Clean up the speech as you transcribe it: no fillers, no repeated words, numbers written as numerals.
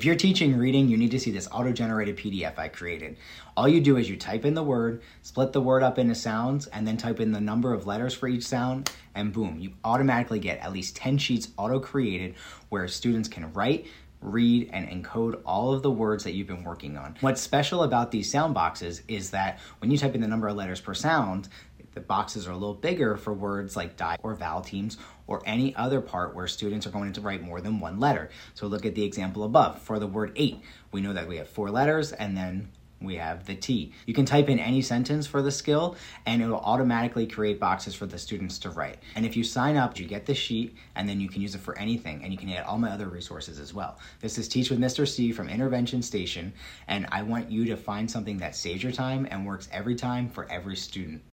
If you're teaching reading, you need to see this auto-generated PDF I created. All you do is you type in the word, split the word up into sounds, and then type in the number of letters for each sound, and boom, you automatically get at least 10 sheets auto-created where students can write, read, and encode all of the words that you've been working on. What's special about these sound boxes is that when you type in the number of letters per sound, the boxes are a little bigger for words like die or vowel teams or any other part where students are going to write more than one letter. So look at the example above. For the word 8, we know that we have 4 letters and then we have the T. You can type in any sentence for the skill and it will automatically create boxes for the students to write. And if you sign up, you get the sheet and then you can use it for anything, and you can add all my other resources as well. This is Teach with Mr. C from Intervention Station, and I want you to find something that saves your time and works every time for every student.